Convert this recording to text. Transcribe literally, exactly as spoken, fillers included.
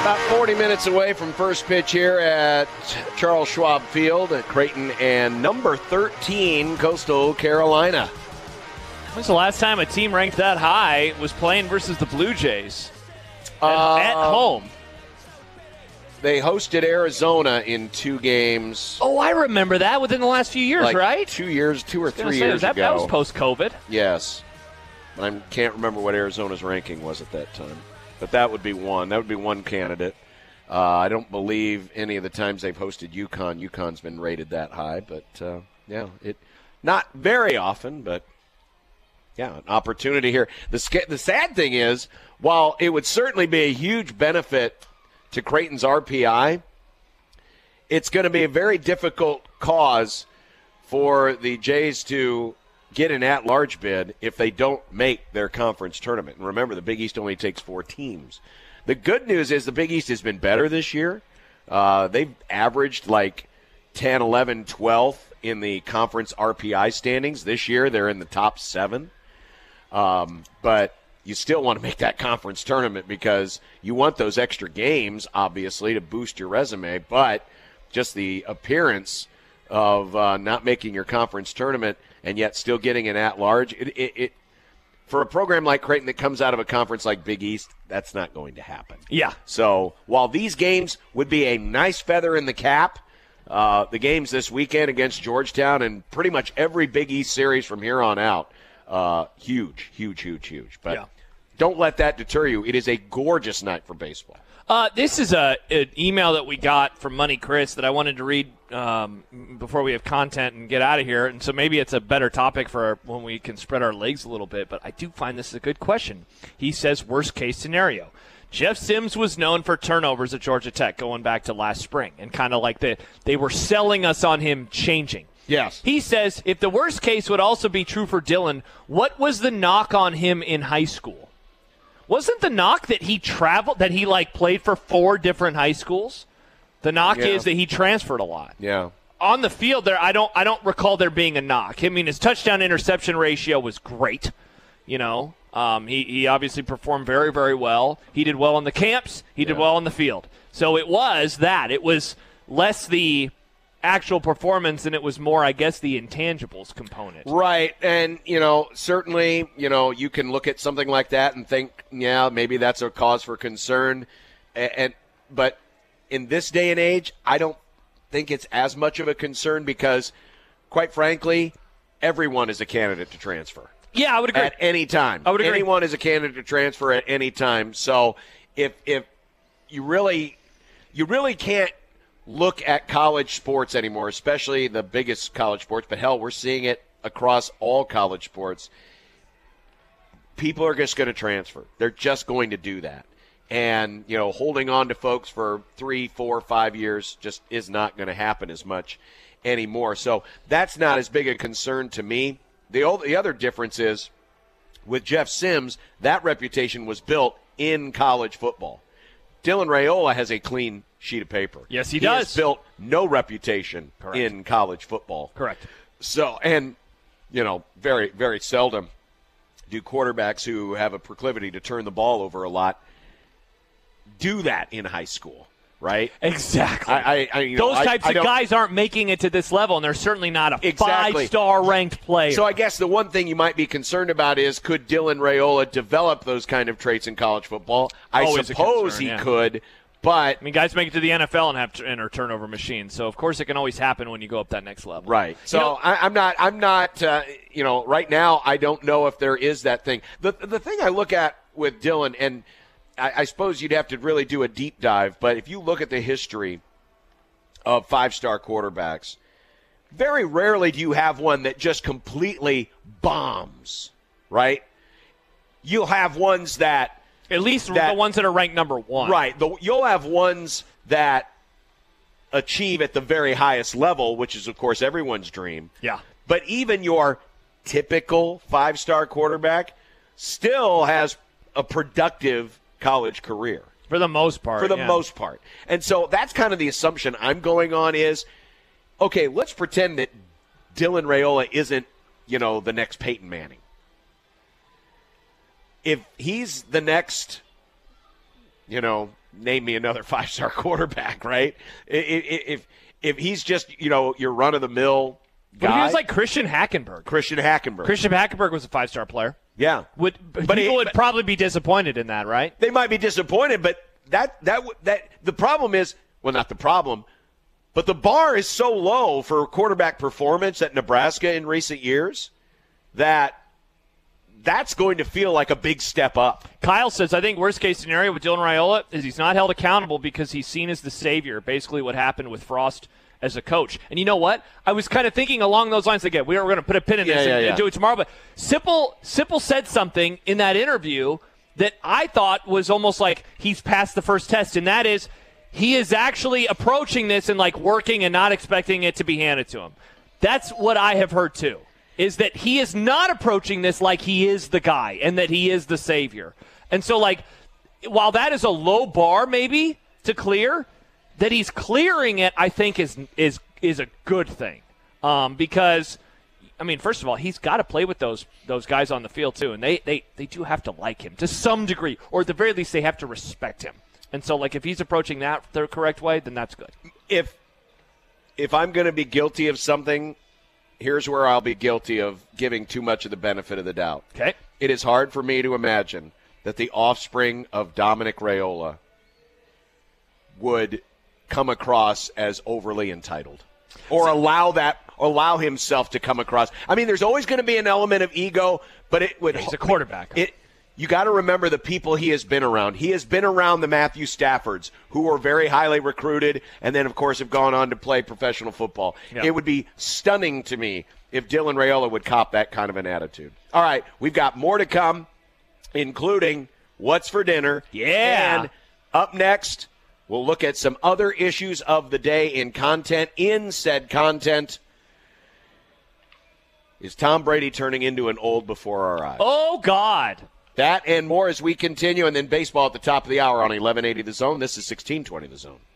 About forty minutes away from first pitch here at Charles Schwab Field at Creighton and number thirteen, Coastal Carolina. When's the last time a team ranked that high was playing versus the Blue Jays? At, Uh, at home. They hosted Arizona in two games. Oh, I remember that within the last few years, like right? Two years, two or I was gonna three say, years that, ago. That was post-COVID. Yes. I can't remember what Arizona's ranking was at that time. But that would be one. That would be one candidate. Uh, I don't believe any of the times they've hosted UConn, UConn's been rated that high. But, uh, yeah, it not very often, but, yeah, an opportunity here. The, the sad thing is, while it would certainly be a huge benefit to Creighton's R P I, it's going to be a very difficult cause for the Jays to get an at-large bid if they don't make their conference tournament. And remember, the Big East only takes four teams. The good news is the Big East has been better this year. Uh, they've averaged like ten, eleven, twelfth in the conference R P I standings. This year they're in the top seven. Um, but you still want to make that conference tournament because you want those extra games, obviously, to boost your resume. But just the appearance of uh, not making your conference tournament and yet still getting an at-large, it, it, it for a program like Creighton that comes out of a conference like Big East, that's not going to happen. Yeah. So while these games would be a nice feather in the cap, uh, the games this weekend against Georgetown and pretty much every Big East series from here on out, Uh, huge, huge, huge, huge. But yeah. Don't let that deter you. It is a gorgeous night for baseball. Uh, this is a, an email that we got from Money Chris that I wanted to read um, before we have content and get out of here. And so maybe it's a better topic for when we can spread our legs a little bit. But I do find this is a good question. He says, worst case scenario. Jeff Sims was known for turnovers at Georgia Tech going back to last spring. And kind of like the, they were selling us on him changing. Yes. He says, if the worst case would also be true for Dylan, what was the knock on him in high school? Wasn't the knock that he traveled, that he, like, played for four different high schools? The knock Yeah. is that he transferred a lot. Yeah. On the field, there, I don't I don't recall there being a knock. I mean, his touchdown-interception ratio was great, you know. Um, he, he obviously performed very, very well. He did well on the camps. He did Yeah. well on the field. So it was that. It was less the actual performance, and it was more, I guess, the intangibles component. Right, and, you know, certainly, you know, you can look at something like that and think, yeah, maybe that's a cause for concern. And, and but in this day and age, I don't think it's as much of a concern because, quite frankly, everyone is a candidate to transfer. Yeah, I would agree. At any time. I would agree. Anyone is a candidate to transfer at any time. So if if you really you really can't look at college sports anymore, especially the biggest college sports, but hell, we're seeing it across all college sports. People are just going to transfer. They're just going to do that. And, you know, holding on to folks for three, four, five years just is not going to happen as much anymore. So that's not as big a concern to me. The, old, the other difference is with Jeff Sims, that reputation was built in college football. Dylan Raiola has a clean sheet of paper. Yes, he, he does. He has built no reputation Correct. in college football. Correct. So, and, you know, very, very seldom do quarterbacks who have a proclivity to turn the ball over a lot do that in high school, right? Exactly. I, I, I, you Those know, types I, I of guys aren't making it to this level, and they're certainly not a Exactly. five-star ranked player. So I guess the one thing you might be concerned about is could Dylan Raiola develop those kind of traits in college football? I Always a suppose concern, he yeah. could, but I mean, guys make it to the N F L and have t- and are turnover machines. So of course it can always happen when you go up that next level. right. So You know- I, I'm not. I'm not. Uh, you know, right now I don't know if there is that thing. The the thing I look at with Dylan, and I, I suppose you'd have to really do a deep dive, but if you look at the history of five-star quarterbacks, very rarely do you have one that just completely bombs. Right. You'll have ones that. At least that, the ones that are ranked number one. Right. The, you'll have ones that achieve at the very highest level, which is, of course, everyone's dream. Yeah. But even your typical five-star quarterback still has a productive college career. For the most part. For the yeah. most part. And so that's kind of the assumption I'm going on is, okay, let's pretend that Dylan Raiola isn't, you know, the next Peyton Manning. If he's the next, you know, name me another five-star quarterback, right? If if he's just, you know, your run-of-the-mill guy. But he was like Christian Hackenberg. Christian Hackenberg. Christian Hackenberg was a five-star player. Yeah. Would, but people he, would but, probably be disappointed in that, right? They might be disappointed, but that that that the problem is, well, not the problem, but the bar is so low for quarterback performance at Nebraska in recent years that that's going to feel like a big step up. Kyle says, I think worst-case scenario with Dylan Raiola is he's not held accountable because he's seen as the savior, basically what happened with Frost as a coach. And you know what? I was kind of thinking along those lines again. We were going to put a pin in yeah, this yeah, and, yeah. and do it tomorrow. But Sipple, Sipple said something in that interview that I thought was almost like he's passed the first test, and that is he is actually approaching this and like working and not expecting it to be handed to him. That's what I have heard too, is that he is not approaching this like he is the guy and that he is the savior. And so, like, while that is a low bar maybe to clear, that he's clearing it, I think, is is is a good thing. Um, because, I mean, first of all, he's got to play with those those guys on the field, too. And they, they, they do have to like him to some degree, or at the very least, they have to respect him. And so, like, if he's approaching that the correct way, then that's good. If if I'm going to be guilty of something, here's where I'll be guilty of giving too much of the benefit of the doubt. Okay. It is hard for me to imagine that the offspring of Dominic Raiola would come across as overly entitled or allow that allow himself to come across. I mean, there's always going to be an element of ego, but it would. He's a quarterback. It. You got to remember the people he has been around. He has been around the Matthew Staffords, who are very highly recruited, and then, of course, have gone on to play professional football. Yeah. It would be stunning to me if Dylan Raiola would cop that kind of an attitude. All right, we've got more to come, including what's for dinner. Yeah. And up next, we'll look at some other issues of the day in content. In said content, is Tom Brady turning into an old before our eyes? Oh, God. That and more as we continue, and then baseball at the top of the hour on eleven eighty The Zone. This is sixteen twenty The Zone.